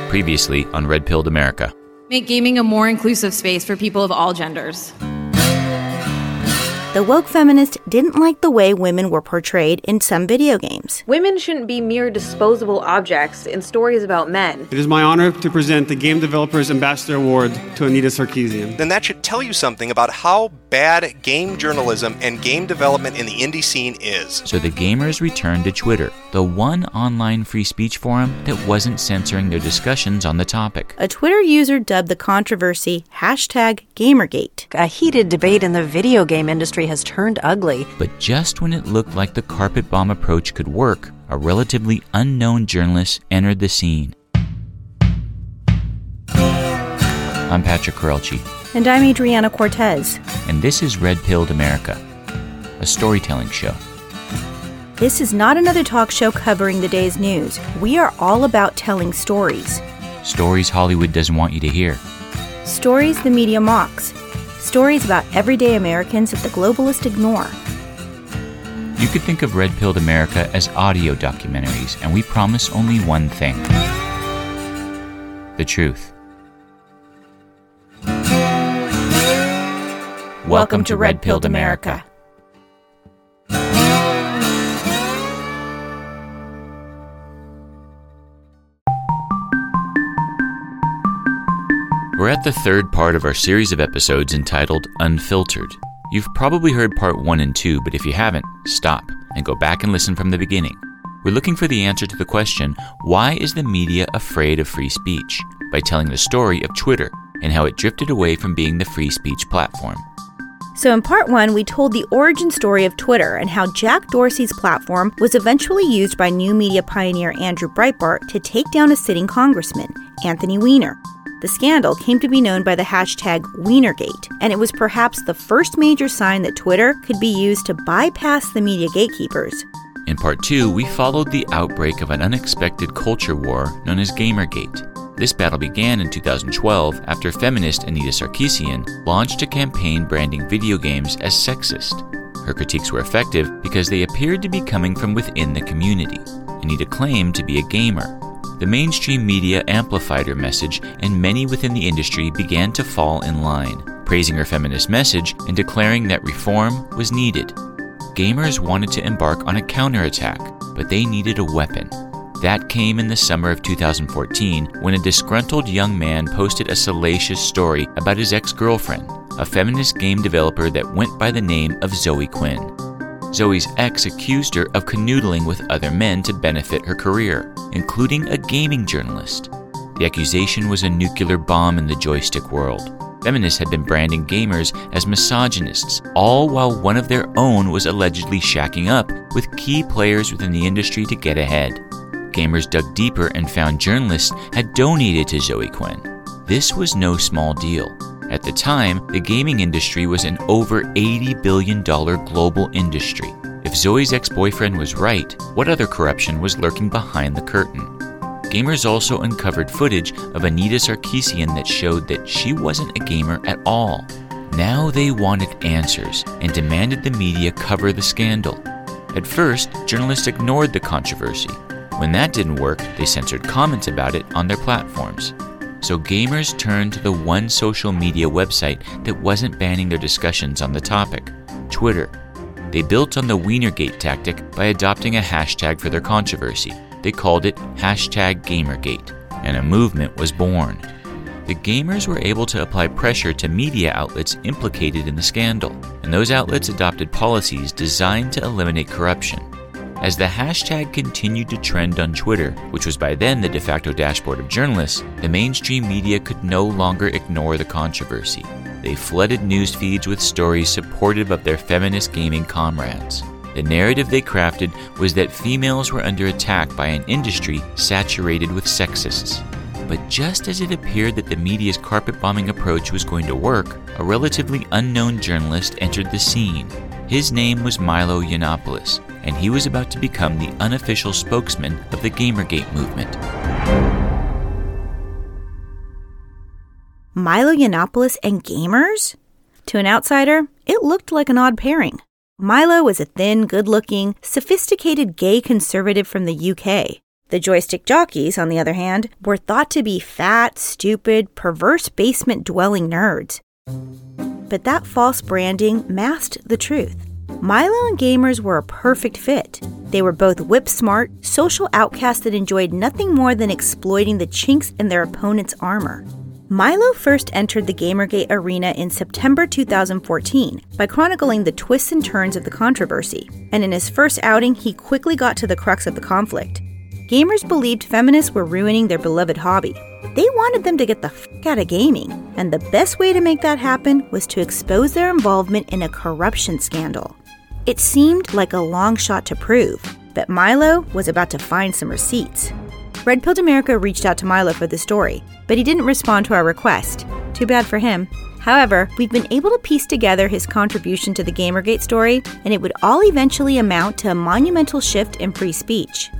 Previously on Red Pilled America. Make gaming a more inclusive space for people of all genders. The woke feminist didn't like the way women were portrayed in some video games. Women shouldn't be mere disposable objects in stories about men. It is my honor to present the Game Developers Ambassador Award to Anita Sarkeesian. Then that should tell you something about how bad game journalism and game development in the indie scene is. So the gamers returned to Twitter, the one online free speech forum that wasn't censoring their discussions on the topic. A Twitter user dubbed the controversy #Gamergate. A heated debate in the video game industry has turned ugly. But just when it looked like the carpet bomb approach could work, a relatively unknown journalist entered the scene. I'm Patrick Corelchi. And I'm Adriana Cortez. And this is Red Pilled America, a storytelling show. This is not another talk show covering the day's news. We are all about telling stories. Stories Hollywood doesn't want you to hear. Stories the media mocks. Stories about everyday Americans that the globalists ignore. You could think of Red Pilled America as audio documentaries, and we promise only one thing: the truth. Welcome to Red Pilled America. We're at the third part of our series of episodes entitled Unfiltered. You've probably heard part 1 and 2, but if you haven't, stop and go back and listen from the beginning. We're looking for the answer to the question, why is the media afraid of free speech? By telling the story of Twitter and how it drifted away from being the free speech platform. So in part 1, we told the origin story of Twitter and how Jack Dorsey's platform was eventually used by new media pioneer Andrew Breitbart to take down a sitting congressman, Anthony Weiner. The scandal came to be known by the hashtag Weinergate, and it was perhaps the first major sign that Twitter could be used to bypass the media gatekeepers. In part 2, we followed the outbreak of an unexpected culture war known as Gamergate. This battle began in 2012 after feminist Anita Sarkeesian launched a campaign branding video games as sexist. Her critiques were effective because they appeared to be coming from within the community. Anita claimed to be a gamer. The mainstream media amplified her message, and many within the industry began to fall in line, praising her feminist message and declaring that reform was needed. Gamers wanted to embark on a counterattack, but they needed a weapon. That came in the summer of 2014 when a disgruntled young man posted a salacious story about his ex-girlfriend, a feminist game developer that went by the name of Zoe Quinn. Zoe's ex accused her of canoodling with other men to benefit her career, including a gaming journalist. The accusation was a nuclear bomb in the joystick world. Feminists had been branding gamers as misogynists, all while one of their own was allegedly shacking up with key players within the industry to get ahead. Gamers dug deeper and found journalists had donated to Zoe Quinn. This was no small deal. At the time, the gaming industry was an over $80 billion global industry. If Zoe's ex-boyfriend was right, what other corruption was lurking behind the curtain? Gamers also uncovered footage of Anita Sarkeesian that showed that she wasn't a gamer at all. Now they wanted answers and demanded the media cover the scandal. At first, journalists ignored the controversy. When that didn't work, they censored comments about it on their platforms. So gamers turned to the one social media website that wasn't banning their discussions on the topic, Twitter. They built on the Weinergate tactic by adopting a hashtag for their controversy. They called it #Gamergate, and a movement was born. The gamers were able to apply pressure to media outlets implicated in the scandal, and those outlets adopted policies designed to eliminate corruption. As the hashtag continued to trend on Twitter, which was by then the de facto dashboard of journalists, the mainstream media could no longer ignore the controversy. They flooded news feeds with stories supportive of their feminist gaming comrades. The narrative they crafted was that females were under attack by an industry saturated with sexists. But just as it appeared that the media's carpet-bombing approach was going to work, a relatively unknown journalist entered the scene. His name was Milo Yiannopoulos, and he was about to become the unofficial spokesman of the Gamergate movement. Milo Yiannopoulos and gamers? To an outsider, it looked like an odd pairing. Milo was a thin, good-looking, sophisticated gay conservative from the UK. The joystick jockeys, on the other hand, were thought to be fat, stupid, perverse basement-dwelling nerds. But that false branding masked the truth. Milo and gamers were a perfect fit. They were both whip-smart, social outcasts that enjoyed nothing more than exploiting the chinks in their opponent's armor. Milo first entered the Gamergate arena in September 2014 by chronicling the twists and turns of the controversy, and in his first outing, he quickly got to the crux of the conflict. Gamers believed feminists were ruining their beloved hobby. They wanted them to get the f*** out of gaming, and the best way to make that happen was to expose their involvement in a corruption scandal. It seemed like a long shot to prove, but Milo was about to find some receipts. Red Pilled America reached out to Milo for the story, but he didn't respond to our request. Too bad for him. However, we've been able to piece together his contribution to the Gamergate story, and it would all eventually amount to a monumental shift in free speech.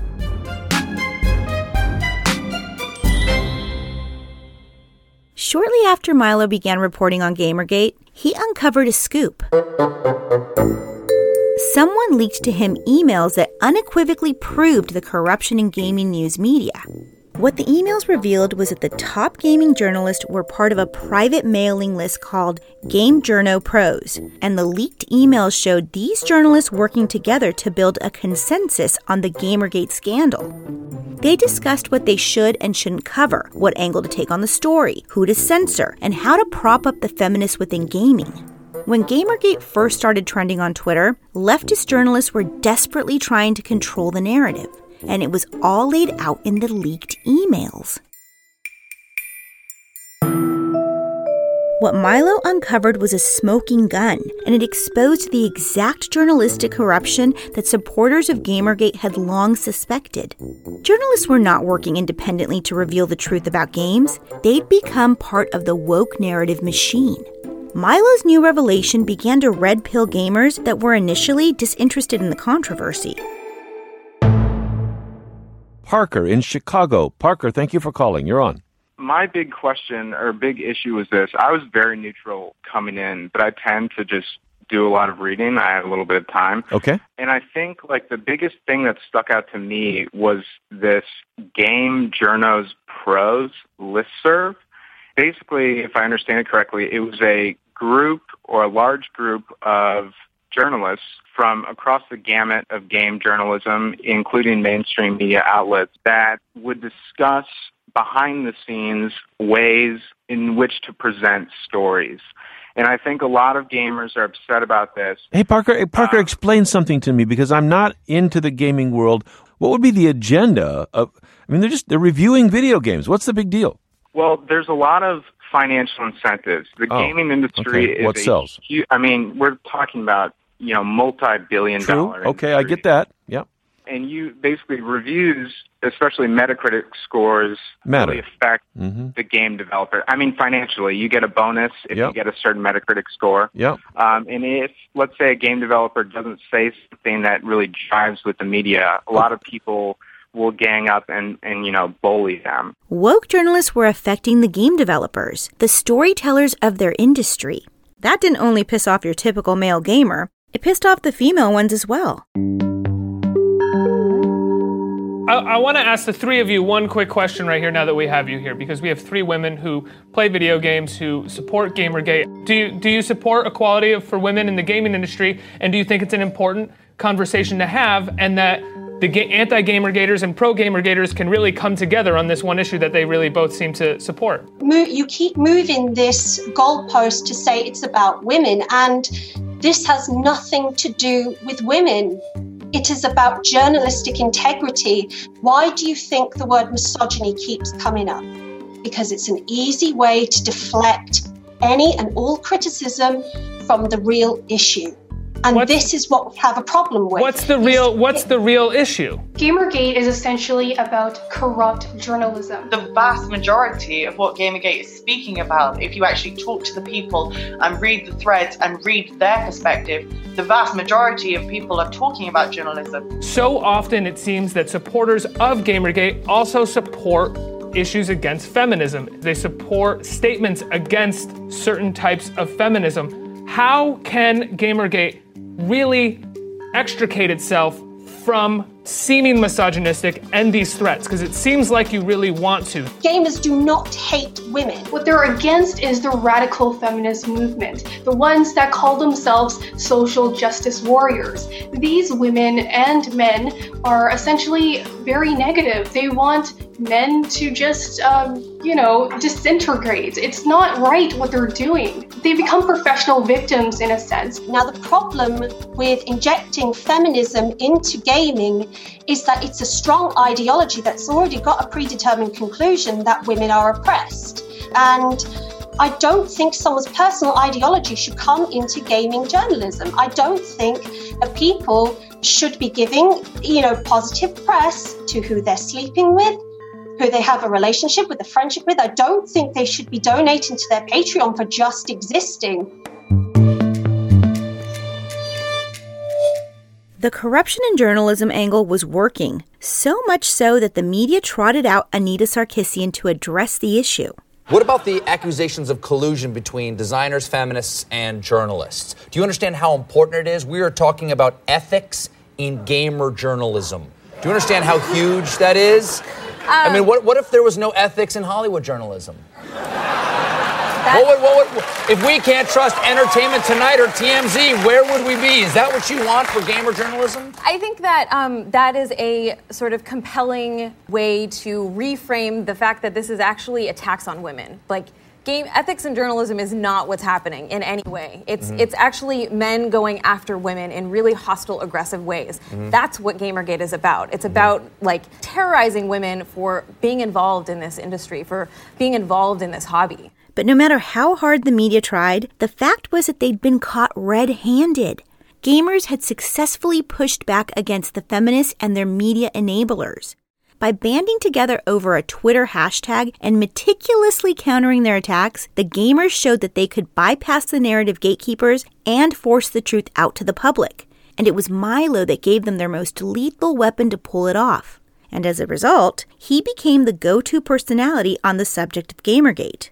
Shortly after Milo began reporting on Gamergate, he uncovered a scoop. Someone leaked to him emails that unequivocally proved the corruption in gaming news media. What the emails revealed was that the top gaming journalists were part of a private mailing list called Game Journo Pros, and the leaked emails showed these journalists working together to build a consensus on the Gamergate scandal. They discussed what they should and shouldn't cover, what angle to take on the story, who to censor, and how to prop up the feminists within gaming. When Gamergate first started trending on Twitter, leftist journalists were desperately trying to control the narrative, and it was all laid out in the leaked emails. What Milo uncovered was a smoking gun, and it exposed the exact journalistic corruption that supporters of Gamergate had long suspected. Journalists were not working independently to reveal the truth about games. They'd become part of the woke narrative machine. Milo's new revelation began to red pill gamers that were initially disinterested in the controversy. Parker in Chicago. Parker, thank you for calling. You're on. My big question or big issue was this. I was very neutral coming in, but I tend to just do a lot of reading. I had a little bit of time. Okay. And I think like the biggest thing that stuck out to me was this Game Journos Pros listserv. Basically, if I understand it correctly, it was a group or a large group of journalists from across the gamut of game journalism, including mainstream media outlets, that would discuss behind-the-scenes ways in which to present stories. And I think a lot of gamers are upset about this. Hey, Parker, explain something to me, because I'm not into the gaming world. What would be the agenda of... I mean, they're reviewing video games. What's the big deal? Well, there's a lot of financial incentives. The gaming industry is... What sells? I mean, we're talking about, multi-billion-dollar industry. Okay, I get that. Yep. And you basically reviews, especially Metacritic scores, really affect the game developer. I mean, financially, you get a bonus if you get a certain Metacritic score. Yep. And if, let's say, a game developer doesn't say something that really jives with the media, a lot of people will gang up and bully them. Woke journalists were affecting the game developers, the storytellers of their industry. That didn't only piss off your typical male gamer, it pissed off the female ones as well. I want to ask the three of you one quick question right here now that we have you here, because we have three women who play video games, who support Gamergate. Do you support equality for women in the gaming industry, and do you think it's an important conversation to have, and that the anti-Gamergaters and pro-Gamergaters can really come together on this one issue that they really both seem to support? You keep moving this goalpost to say it's about women, and this has nothing to do with women. It is about journalistic integrity. Why do you think the word misogyny keeps coming up? Because it's an easy way to deflect any and all criticism from the real issue. And this is what we have a problem with. What's the real issue? Gamergate is essentially about corrupt journalism. The vast majority of what Gamergate is speaking about, if you actually talk to the people and read the threads and read their perspective, the vast majority of people are talking about journalism. So often it seems that supporters of Gamergate also support issues against feminism. They support statements against certain types of feminism. How can Gamergate really extricate itself from seeming misogynistic and these threats? Because it seems like you really want to. Gamers do not hate women. What they're against is the radical feminist movement, the ones that call themselves social justice warriors. These women and men are essentially very negative. They want men to just, disintegrate. It's not right what they're doing. They become professional victims in a sense. Now, the problem with injecting feminism into gaming is that it's a strong ideology that's already got a predetermined conclusion that women are oppressed. And I don't think someone's personal ideology should come into gaming journalism. I don't think that people should be giving, positive press to who they're sleeping with, who they have a relationship with, a friendship with. I don't think they should be donating to their Patreon for just existing. The corruption in journalism angle was working, so much so that the media trotted out Anita Sarkeesian to address the issue. What about the accusations of collusion between designers, feminists, and journalists? Do you understand how important it is? We are talking about ethics in gamer journalism. Do you understand how huge that is? What if there was no ethics in Hollywood journalism? If we can't trust Entertainment Tonight or TMZ, where would we be? Is that what you want for gamer journalism? I think that that is a sort of compelling way to reframe the fact that this is actually attacks on women. Like, game ethics in journalism is not what's happening in any way. It's actually men going after women in really hostile, aggressive ways. That's what Gamergate is about. It's about terrorizing women for being involved in this industry, for being involved in this hobby. But no matter how hard the media tried, the fact was that they'd been caught red-handed. Gamers had successfully pushed back against the feminists and their media enablers. By banding together over a Twitter hashtag and meticulously countering their attacks, the gamers showed that they could bypass the narrative gatekeepers and force the truth out to the public. And it was Milo that gave them their most lethal weapon to pull it off. And as a result, he became the go-to personality on the subject of Gamergate.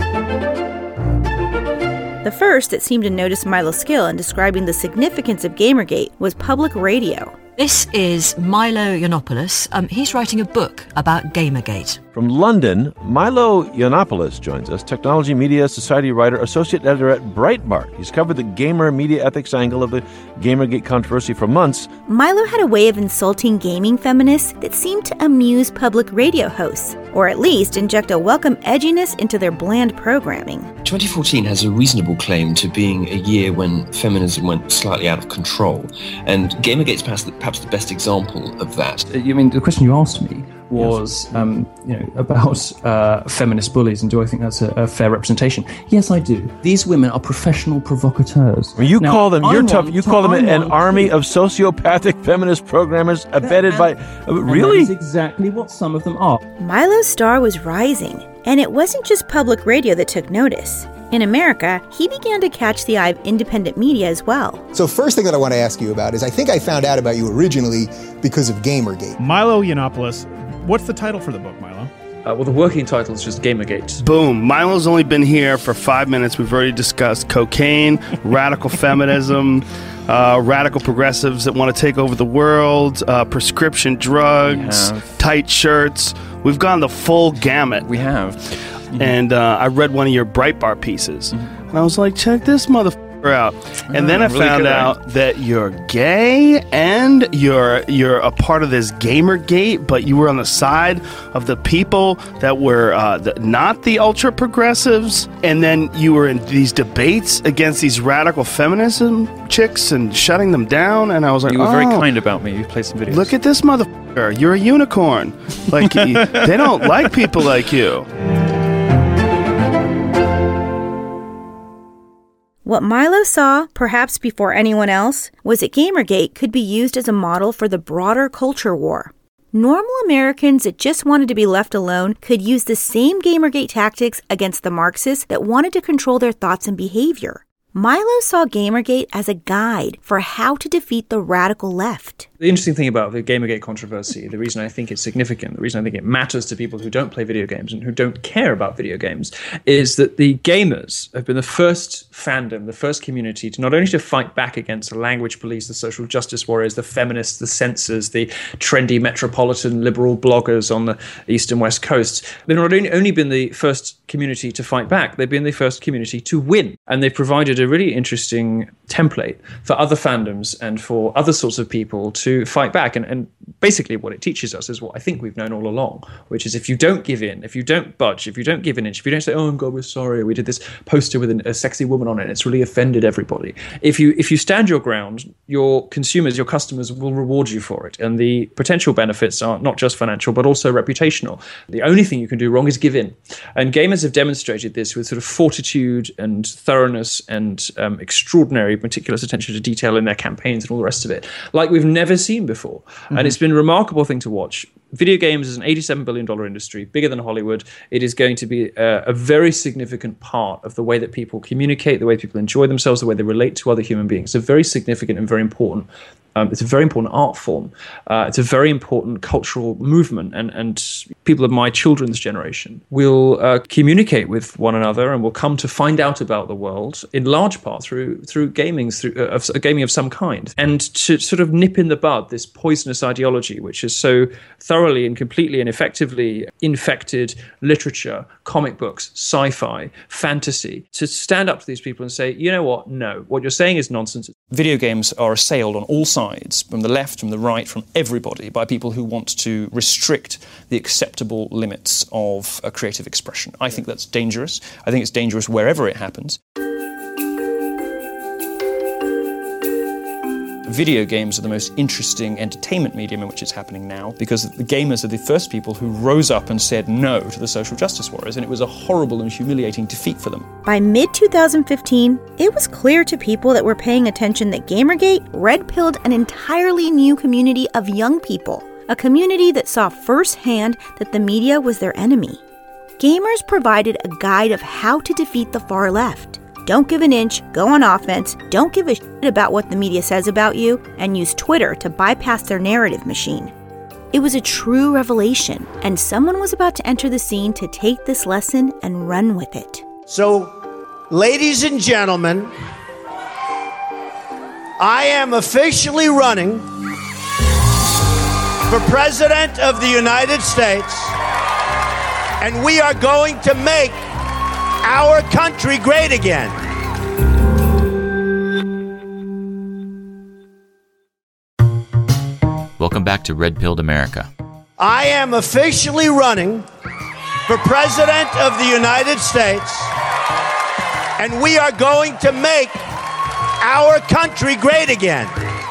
The first that seemed to notice Milo's skill in describing the significance of Gamergate was Public Radio. This is Milo Yiannopoulos. He's writing a book about Gamergate. From London, Milo Yiannopoulos joins us, technology media society writer, associate editor at Breitbart. He's covered the gamer media ethics angle of the Gamergate controversy for months. Milo had a way of insulting gaming feminists that seemed to amuse public radio hosts, or at least inject a welcome edginess into their bland programming. 2014 has a reasonable claim to being a year when feminism went slightly out of control, and Gamergate's perhaps the best example of that. The question you asked me was, about feminist bullies, and do I think that's a fair representation? Yes, I do. These women are professional provocateurs. You call them an army of sociopathic feminist programmers abetted by... Really? That is exactly what some of them are. Milo's star was rising, and it wasn't just public radio that took notice. In America, he began to catch the eye of independent media as well. So first thing that I want to ask you about is I think I found out about you originally because of Gamergate. Milo Yiannopoulos. What's the title for the book, Milo? Well, the working title is just Gamergate. Boom. Milo's only been here for 5 minutes. We've already discussed cocaine, radical feminism, radical progressives that want to take over the world, prescription drugs, tight shirts. We've gone the full gamut. We have. And I read one of your Breitbart pieces, and I was like, check this motherfucker out. And then I found out that you're gay and you're a part of this Gamergate, but you were on the side of the people that were not the ultra progressives, and then you were in these debates against these radical feminism chicks and shutting them down. And I was like, you were very kind about me. You played some videos. Look at this motherfucker. You're a unicorn. Like they don't like people like you. What Milo saw, perhaps before anyone else, was that Gamergate could be used as a model for the broader culture war. Normal Americans that just wanted to be left alone could use the same Gamergate tactics against the Marxists that wanted to control their thoughts and behavior. Milo saw Gamergate as a guide for how to defeat the radical left. The interesting thing about the Gamergate controversy, the reason I think it's significant, the reason I think it matters to people who don't play video games and who don't care about video games, is that the gamers have been the first fandom, the first community to not only to fight back against the language police, the social justice warriors, the feminists, the censors, the trendy metropolitan liberal bloggers on the east and west coasts. They've not only been the first community to fight back, they've been the first community to win. And they've provided a really interesting template for other fandoms and for other sorts of people to fight back. And basically what it teaches us is what I think we've known all along, which is if you don't give in, if you don't budge, if you don't give an inch, if you don't say, oh, God, we're sorry, we did this poster with a sexy woman on it, and it's really offended everybody. If you stand your ground, your consumers, your customers will reward you for it. And the potential benefits are not just financial, but also reputational. The only thing you can do wrong is give in. And gamers have demonstrated this with sort of fortitude and thoroughness and extraordinary meticulous attention to detail in their campaigns and all the rest of it, like we've never seen before. Mm-hmm. And it's been a remarkable thing to watch. Video games is an $87 billion industry, bigger than Hollywood. It is going to be a very significant part of the way that people communicate, the way people enjoy themselves, the way they relate to other human beings. It's a very significant and very important it's a very important art form. It's a very important cultural movement, and people of my children's generation will communicate with one another and will come to find out about the world in large part through gaming, gaming of some kind, and to sort of nip in the bud this poisonous ideology which is so thoroughly and completely and effectively infected literature, comic books, sci-fi, fantasy. To stand up to these people and say, you know what, no, what you're saying is nonsense. Video games are assailed on all sides, from the left, from the right, from everybody, by people who want to restrict the acceptable limits of a creative expression. I think that's dangerous. I think it's dangerous wherever it happens. Video games are the most interesting entertainment medium in which it's happening now, because the gamers are the first people who rose up and said no to the social justice warriors, and it was a horrible and humiliating defeat for them. By mid-2015, it was clear to people that were paying attention that Gamergate red-pilled an entirely new community of young people, a community that saw firsthand that the media was their enemy. Gamers provided a guide of how to defeat the far left. Don't give an inch, go on offense, don't give a shit about what the media says about you, and use Twitter to bypass their narrative machine. It was a true revelation, and someone was about to enter the scene to take this lesson and run with it. So, ladies and gentlemen, I am officially running for President of the United States, and we are going to make our country great again. Welcome back to Red Pilled America. I am officially running for President of the United States, and we are going to make our country great again.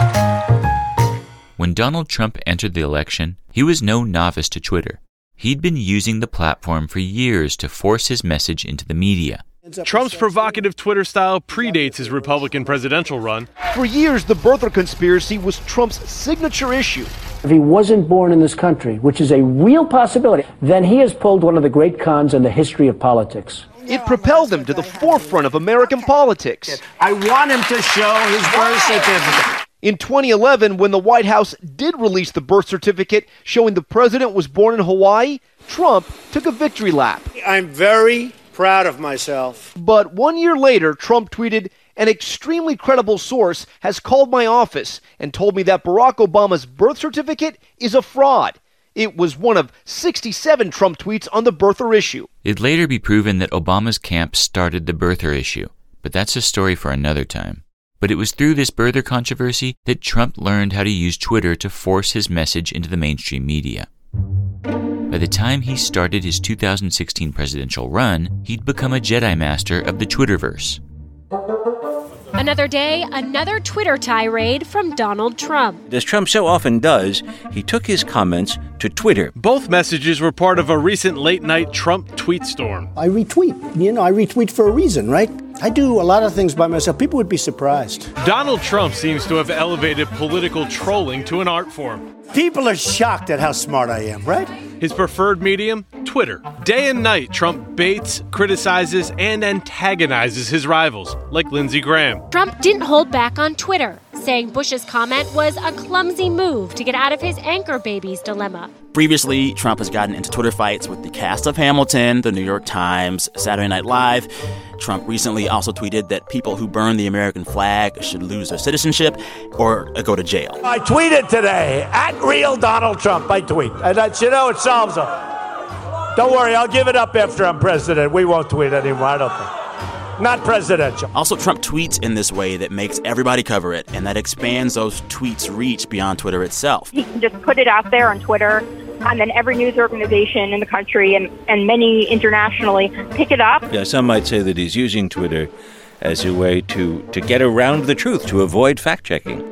When Donald Trump entered the election, he was no novice to Twitter. He'd been using the platform for years to force his message into the media. Trump's provocative Twitter style predates his Republican presidential run. For years, the birther conspiracy was Trump's signature issue. If he wasn't born in this country, which is a real possibility, then he has pulled one of the great cons in the history of politics. It propelled him to the forefront of American politics. I want him to show his birth certificate. In 2011, when the White House did release the birth certificate showing the president was born in Hawaii, Trump took a victory lap. I'm very proud of myself. But 1 year later, Trump tweeted, "An extremely credible source has called my office and told me that Barack Obama's birth certificate is a fraud." It was one of 67 Trump tweets on the birther issue. It'd later be proven that Obama's camp started the birther issue, but that's a story for another time. But it was through this birther controversy that Trump learned how to use Twitter to force his message into the mainstream media. By the time he started his 2016 presidential run, he'd become a Jedi Master of the Twitterverse. Another day, another Twitter tirade from Donald Trump. As Trump so often does, he took his comments to Twitter. Both messages were part of a recent late-night Trump tweet storm. I retweet. I retweet for a reason, right? I do a lot of things by myself. People would be surprised. Donald Trump seems to have elevated political trolling to an art form. People are shocked at how smart I am, right? His preferred medium? Twitter. Day and night, Trump baits, criticizes, and antagonizes his rivals, like Lindsey Graham. Trump didn't hold back on Twitter, saying Bush's comment was a clumsy move to get out of his anchor baby's dilemma. Previously, Trump has gotten into Twitter fights with the cast of Hamilton, The New York Times, Saturday Night Live. Trump recently also tweeted that people who burn the American flag should lose their citizenship or go to jail. I tweeted today, @RealDonaldTrump, I tweet. And that's, it solves it. Don't worry, I'll give it up after I'm president. We won't tweet anymore, I don't think. Not presidential. Also, Trump tweets in this way that makes everybody cover it, and that expands those tweets' reach beyond Twitter itself. He can just put it out there on Twitter, and then every news organization in the country and many internationally pick it up. Yeah, some might say that he's using Twitter as a way to get around the truth, to avoid fact-checking.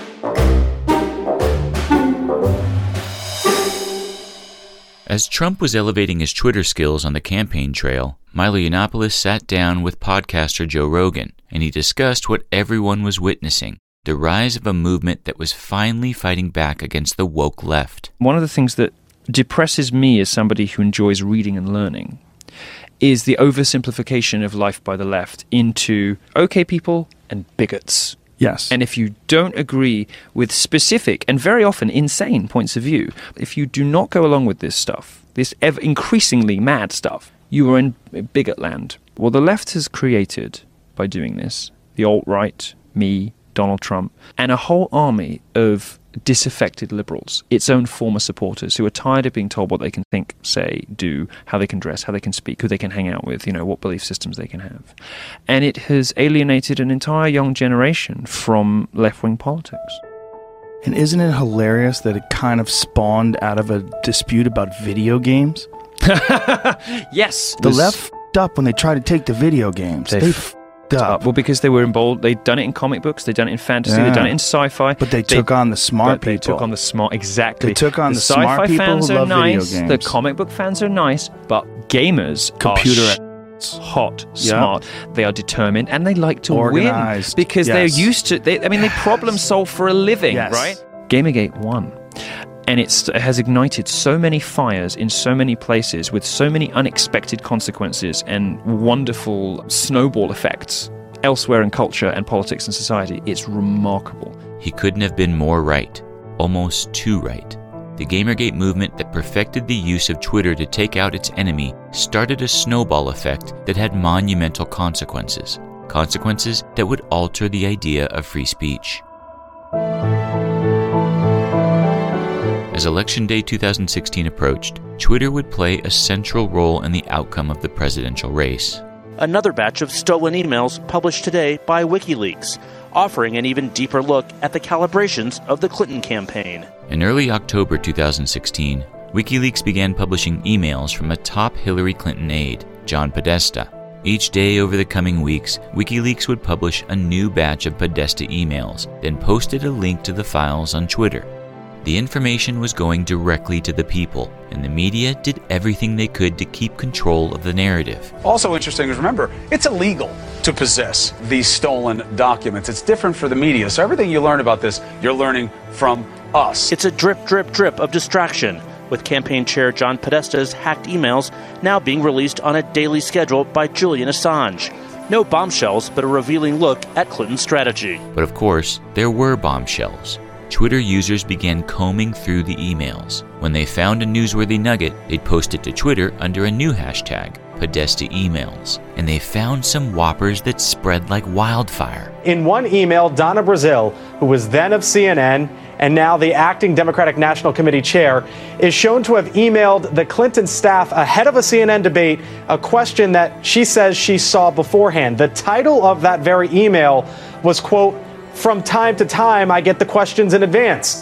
As Trump was elevating his Twitter skills on the campaign trail, Milo Yiannopoulos sat down with podcaster Joe Rogan, and he discussed what everyone was witnessing, the rise of a movement that was finally fighting back against the woke left. One of the things that depresses me as somebody who enjoys reading and learning is the oversimplification of life by the left into okay people and bigots. Yes. And if you don't agree with specific and very often insane points of view, if you do not go along with this stuff, this ever increasingly mad stuff, you are in bigot land. Well, the left has created, by doing this, the alt-right, me, Donald Trump, and a whole army of disaffected liberals, its own former supporters who are tired of being told what they can think, say, do, how they can dress, how they can speak, who they can hang out with, what belief systems they can have. And it has alienated an entire young generation from left-wing politics. And isn't it hilarious that it kind of spawned out of a dispute about video games? Yes. The left f***ed up when they tried to take the video games. They f***ed up. Well, because they were involved. They'd done it in comic books. They'd done it in fantasy. They'd done it in sci-fi. But they took on the smart people. They took on the smart, exactly. They took on the smart people fans who are love nice. video games. The comic book fans are nice, but gamers are hot, smart. They are determined, and they like to organized. Win because they're used to. They problem solve for a living, Yes. right? Gamergate won. And it has ignited so many fires in so many places with so many unexpected consequences and wonderful snowball effects elsewhere in culture and politics and society. It's remarkable. He couldn't have been more right, almost too right. The Gamergate movement that perfected the use of Twitter to take out its enemy started a snowball effect that had monumental consequences. Consequences that would alter the idea of free speech. As Election Day 2016 approached, Twitter would play a central role in the outcome of the presidential race. Another batch of stolen emails published today by WikiLeaks, offering an even deeper look at the calibrations of the Clinton campaign. In early October 2016, WikiLeaks began publishing emails from a top Hillary Clinton aide, John Podesta. Each day over the coming weeks, WikiLeaks would publish a new batch of Podesta emails, then posted a link to the files on Twitter. The information was going directly to the people, and the media did everything they could to keep control of the narrative. Also interesting is, remember, it's illegal to possess these stolen documents. It's different for the media. So everything you learn about this, you're learning from us. It's a drip, drip, drip of distraction, with campaign chair John Podesta's hacked emails now being released on a daily schedule by Julian Assange. No bombshells, but a revealing look at Clinton's strategy. But of course, there were bombshells. Twitter users began combing through the emails. When they found a newsworthy nugget, they'd post it to Twitter under a new hashtag, Podesta Emails. And they found some whoppers that spread like wildfire. In one email, Donna Brazile, who was then of CNN and now the acting Democratic National Committee chair, is shown to have emailed the Clinton staff ahead of a CNN debate a question that she says she saw beforehand. The title of that very email was, quote, "From time to time, I get the questions in advance."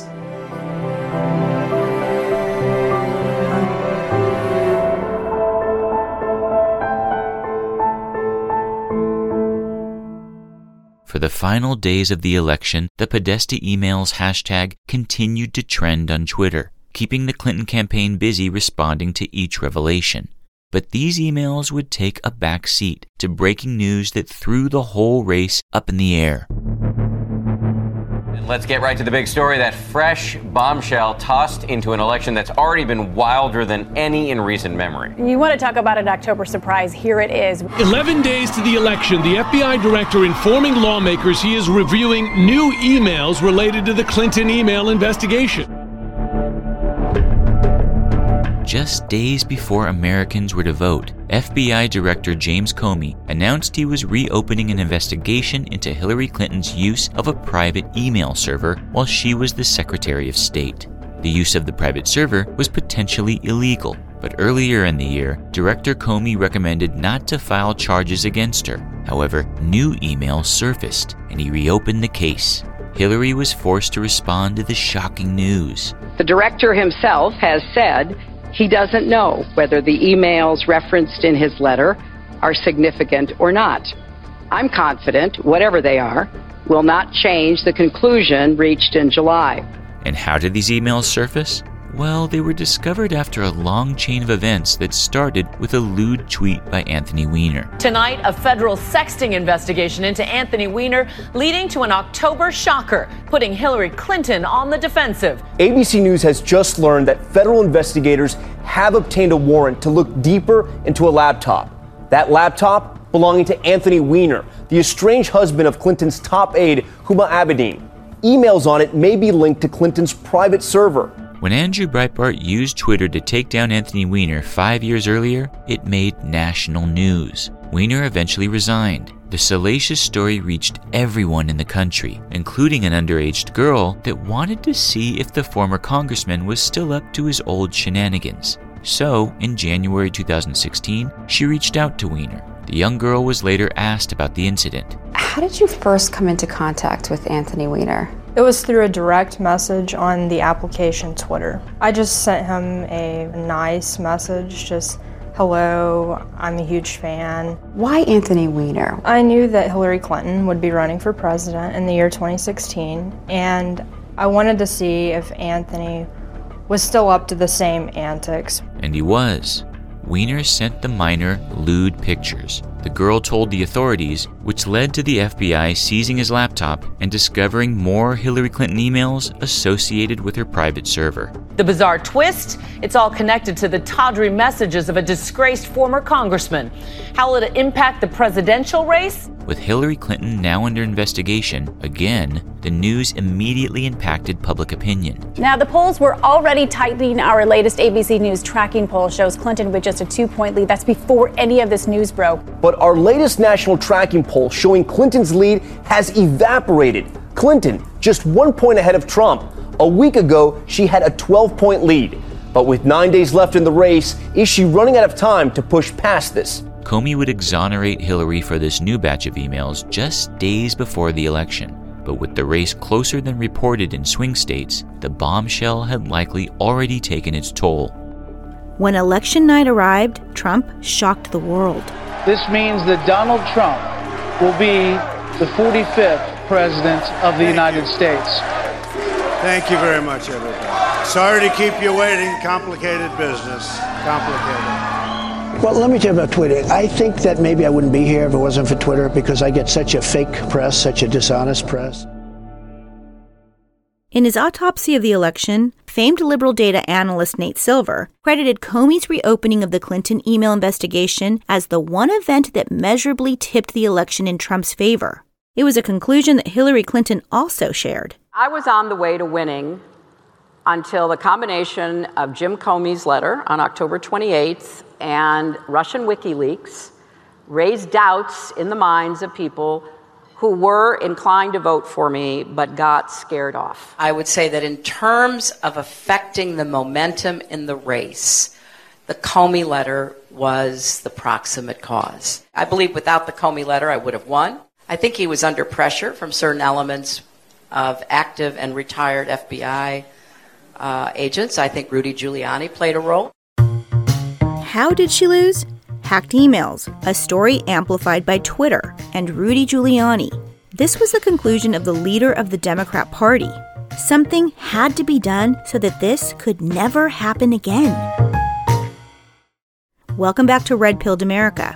For the final days of the election, the Podesta Emails hashtag continued to trend on Twitter, keeping the Clinton campaign busy responding to each revelation. But these emails would take a back seat to breaking news that threw the whole race up in the air. let's get right to the big story. That fresh bombshell tossed into an election that's already been wilder than any in recent memory. You want to talk about an October surprise? Here it is. 11 days to the election, the FBI director informing lawmakers he is reviewing new emails related to the Clinton email investigation. Just days before Americans were to vote, FBI Director James Comey announced he was reopening an investigation into Hillary Clinton's use of a private email server while she was the Secretary of State. The use of the private server was potentially illegal, but earlier in the year, Director Comey recommended not to file charges against her. However, new emails surfaced, and he reopened the case. Hillary was forced to respond to the shocking news. The director himself has said he doesn't know whether the emails referenced in his letter are significant or not. I'm confident, whatever they are, will not change the conclusion reached in July. And how did these emails surface? Well, they were discovered after a long chain of events that started with a lewd tweet by Anthony Weiner. Tonight, a federal sexting investigation into Anthony Weiner leading to an October shocker, putting Hillary Clinton on the defensive. ABC News has just learned that federal investigators have obtained a warrant to look deeper into a laptop. That laptop belonging to Anthony Weiner, the estranged husband of Clinton's top aide, Huma Abedin. Emails on it may be linked to Clinton's private server. When Andrew Breitbart used Twitter to take down Anthony Weiner 5 years earlier, it made national news. Weiner eventually resigned. The salacious story reached everyone in the country, including an underage girl that wanted to see if the former congressman was still up to his old shenanigans. So, in January 2016, she reached out to Weiner. The young girl was later asked about the incident. How did you first come into contact with Anthony Weiner? It was through a direct message on the application Twitter. I just sent him a nice message, just, hello, I'm a huge fan. Why Anthony Weiner? I knew that Hillary Clinton would be running for president in the year 2016, and I wanted to see if Anthony was still up to the same antics. And he was. Weiner sent the minor lewd pictures. The girl told the authorities, which led to the FBI seizing his laptop and discovering more Hillary Clinton emails associated with her private server. The bizarre twist? It's all connected to the tawdry messages of a disgraced former congressman. How will it impact the presidential race? With Hillary Clinton now under investigation, again, the news immediately impacted public opinion. Now, the polls were already tightening. Our latest ABC News tracking poll shows Clinton with just a 2-point lead. That's before any of this news broke. But our latest national tracking poll showing Clinton's lead has evaporated. Clinton just 1 point ahead of Trump. A week ago, she had a 12-point lead. But with 9 days left in the race, is she running out of time to push past this? Comey would exonerate Hillary for this new batch of emails just days before the election. But with the race closer than reported in swing states, the bombshell had likely already taken its toll. When election night arrived, Trump shocked the world. This means that Donald Trump will be the 45th president of the United States. Thank you very much, everybody. Sorry to keep you waiting. Complicated business. Complicated. Well, let me tell you about Twitter. I think that maybe I wouldn't be here if it wasn't for Twitter because I get such a fake press, such a dishonest press. In his autopsy of the election, famed liberal data analyst Nate Silver credited Comey's reopening of the Clinton email investigation as the one event that measurably tipped the election in Trump's favor. It was a conclusion that Hillary Clinton also shared. I was on the way to winning until the combination of Jim Comey's letter on October 28th and Russian WikiLeaks raised doubts in the minds of people who were inclined to vote for me but got scared off. I would say that in terms of affecting the momentum in the race, the Comey letter was the proximate cause. I believe without the Comey letter, I would have won. I think he was under pressure from certain elements of active and retired FBI agents. I think Rudy Giuliani played a role. How did she lose? Hacked emails, a story amplified by Twitter, and Rudy Giuliani. This was the conclusion of the leader of the Democrat Party. Something had to be done so that this could never happen again. Welcome back to Red Pilled America.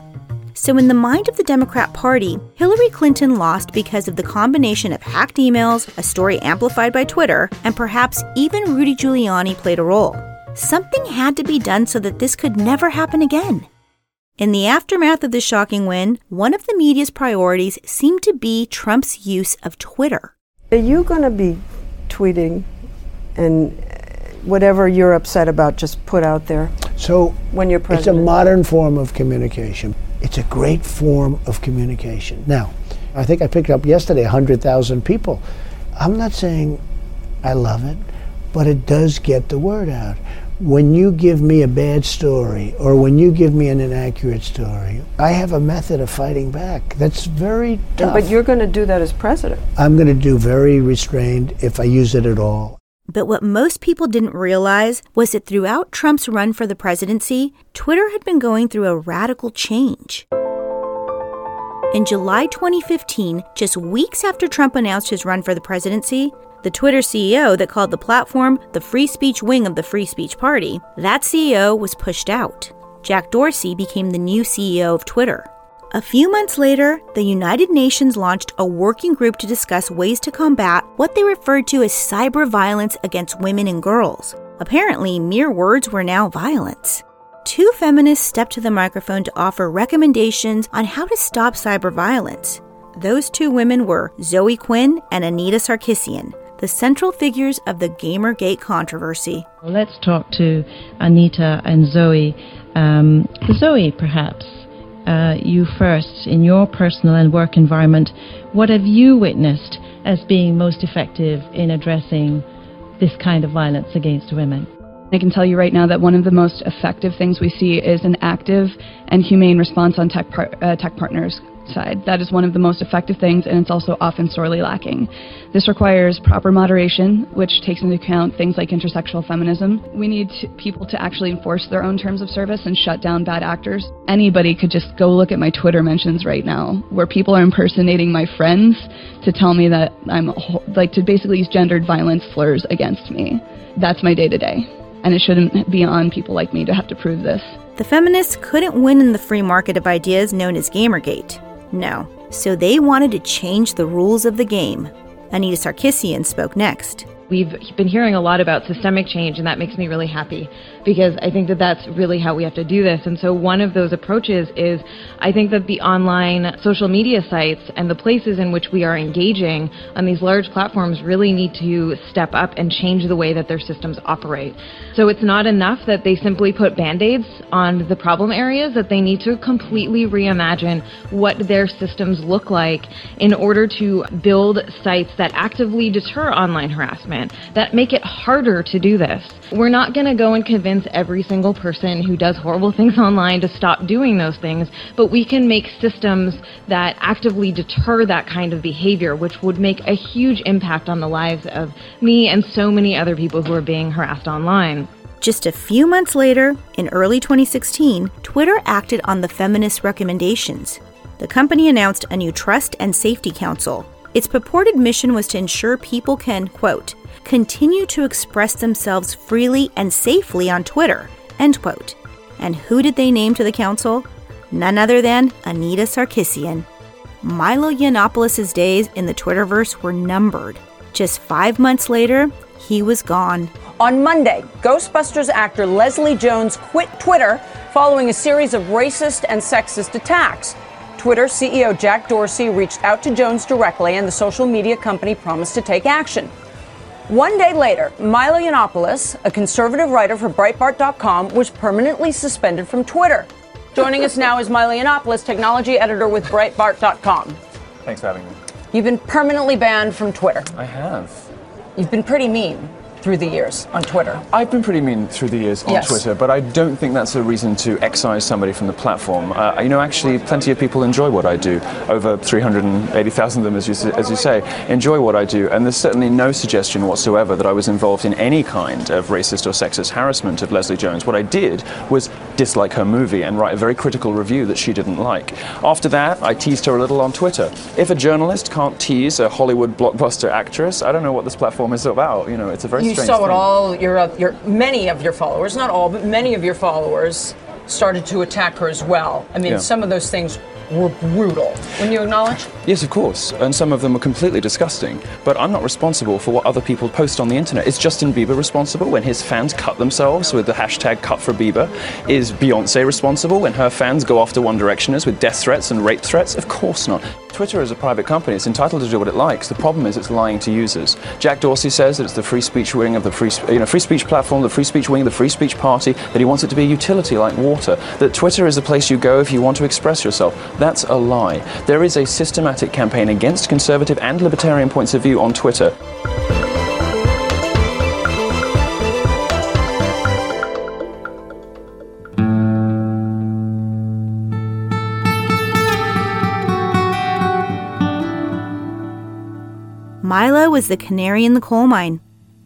So in the mind of the Democrat Party, Hillary Clinton lost because of the combination of hacked emails, a story amplified by Twitter, and perhaps even Rudy Giuliani played a role. Something had to be done so that this could never happen again. In the aftermath of the shocking win, one of the media's priorities seemed to be Trump's use of Twitter. Are you going to be tweeting and whatever you're upset about just put out there? So when you're president? It's a modern form of communication. It's a great form of communication. Now, I think I picked up yesterday 100,000 people. I'm not saying I love it, but it does get the word out. When you give me a bad story or when you give me an inaccurate story, I have a method of fighting back. That's very tough. But you're going to do that as president. I'm going to do very restrained if I use it at all. But what most people didn't realize was that throughout Trump's run for the presidency, Twitter had been going through a radical change. In July 2015, just weeks after Trump announced his run for the presidency, the Twitter CEO that called the platform the free speech wing of the Free Speech Party, that CEO was pushed out. Jack Dorsey became the new CEO of Twitter. A few months later, the United Nations launched a working group to discuss ways to combat what they referred to as cyber violence against women and girls. Apparently, mere words were now violence. Two feminists stepped to the microphone to offer recommendations on how to stop cyber violence. Those two women were Zoe Quinn and Anita Sarkeesian, the central figures of the Gamergate controversy. Let's talk to Anita and Zoe. Zoe, perhaps. You first, in your personal and work environment, what have you witnessed as being most effective in addressing this kind of violence against women? I can tell you right now that one of the most effective things we see is an active and humane response on tech partners' side. That is one of the most effective things, and it's also often sorely lacking. This requires proper moderation, which takes into account things like intersectional feminism. We need people to actually enforce their own terms of service and shut down bad actors. Anybody could just go look at my Twitter mentions right now, where people are impersonating my friends to tell me that to basically use gendered violence slurs against me. That's my day-to-day, and it shouldn't be on people like me to have to prove this. The feminists couldn't win in the free market of ideas known as Gamergate. No. So they wanted to change the rules of the game. Anita Sarkeesian spoke next. We've been hearing a lot about systemic change, and that makes me really happy because I think that that's really how we have to do this. And so one of those approaches is I think that the online social media sites and the places in which we are engaging on these large platforms really need to step up and change the way that their systems operate. So it's not enough that they simply put Band-Aids on the problem areas, that they need to completely reimagine what their systems look like in order to build sites that actively deter online harassment, that make it harder to do this. We're not going to go and convince every single person who does horrible things online to stop doing those things, but we can make systems that actively deter that kind of behavior, which would make a huge impact on the lives of me and so many other people who are being harassed online. Just a few months later, in early 2016, Twitter acted on the feminist recommendations. The company announced a new Trust and Safety Council. Its purported mission was to ensure people can, quote, continue to express themselves freely and safely on Twitter, end quote. And who did they name to the council? None other than Anita Sarkeesian. Milo Yiannopoulos' days in the Twitterverse were numbered. Just 5 months later, he was gone. On Monday, Ghostbusters actor Leslie Jones quit Twitter following a series of racist and sexist attacks. Twitter CEO Jack Dorsey reached out to Jones directly, and the social media company promised to take action. 1 day later, Milo Yiannopoulos, a conservative writer for Breitbart.com, was permanently suspended from Twitter. Joining us now is Milo Yiannopoulos, technology editor with Breitbart.com. Thanks for having me. You've been permanently banned from Twitter. I have. You've been pretty mean through the years on Twitter. I've been pretty mean through the years on Twitter, but I don't think that's a reason to excise somebody from the platform. Actually, plenty of people enjoy what I do. Over 380,000 of them, as you say, enjoy what I do, and there's certainly no suggestion whatsoever that I was involved in any kind of racist or sexist harassment of Leslie Jones. What I did was dislike her movie and write a very critical review that she didn't like. After that, I teased her a little on Twitter. If a journalist can't tease a Hollywood blockbuster actress, I don't know what this platform is about. It's a very You saw it all, many of your followers, not all, but many of your followers started to attack her as well. I mean, some of those things were brutal. Wouldn't you acknowledge? Yes, of course. And some of them were completely disgusting. But I'm not responsible for what other people post on the internet. Is Justin Bieber responsible when his fans cut themselves with the hashtag #CutForBieber? Is Beyonce responsible when her fans go after One Directioners with death threats and rape threats? Of course not. Twitter is a private company. It's entitled to do what it likes. The problem is it's lying to users. Jack Dorsey says that it's the free speech wing of the free speech platform, the free speech wing of the free speech party, that he wants it to be a utility like water, that Twitter is the place you go if you want to express yourself. That's a lie. There is a systematic campaign against conservative and libertarian points of view on Twitter. Mila was the canary in the coal mine.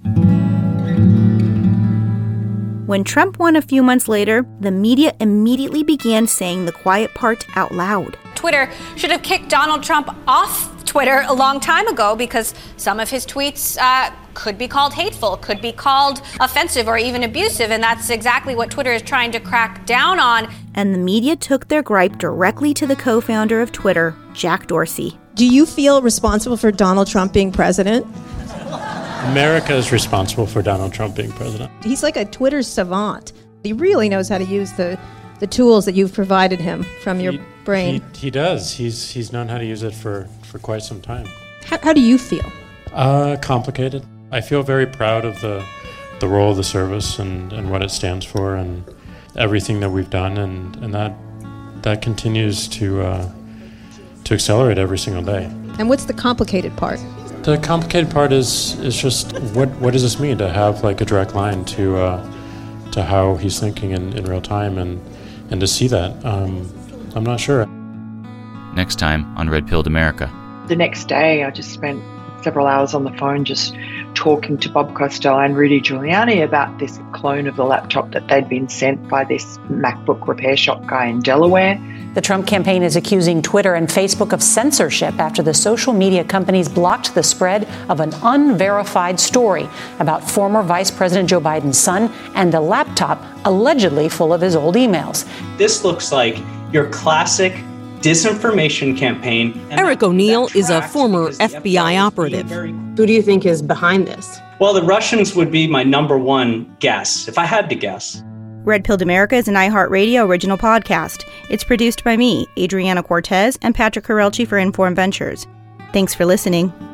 When Trump won a few months later, the media immediately began saying the quiet part out loud. Twitter should have kicked Donald Trump off Twitter a long time ago because some of his tweets could be called hateful, could be called offensive or even abusive, and that's exactly what Twitter is trying to crack down on. And the media took their gripe directly to the co-founder of Twitter, Jack Dorsey. Do you feel responsible for Donald Trump being president? America is responsible for Donald Trump being president. He's like a Twitter savant. He really knows how to use the tools that you've provided him from your brain. He does. He's known how to use it for quite some time. How do you feel? Complicated. I feel very proud of the role of the service and what it stands for and everything that we've done, and that continues to accelerate every single day. And what's the complicated part? The complicated part is just what does this mean to have like a direct line to how he's thinking in real time and to see that. I'm not sure. Next time on Red Pilled America. The next day I just spent several hours on the phone just talking to Bob Costello and Rudy Giuliani about this clone of the laptop that they'd been sent by this MacBook repair shop guy in Delaware. The Trump campaign is accusing Twitter and Facebook of censorship after the social media companies blocked the spread of an unverified story about former Vice President Joe Biden's son and a laptop allegedly full of his old emails. This looks like your classic disinformation campaign. Eric O'Neill is a former FBI operative. Who do you think is behind this? Well, the Russians would be my number one guess, if I had to guess. Red Pilled America is an iHeartRadio original podcast. It's produced by me, Adriana Cortez, and Patrick Correlchi for Inform Ventures. Thanks for listening.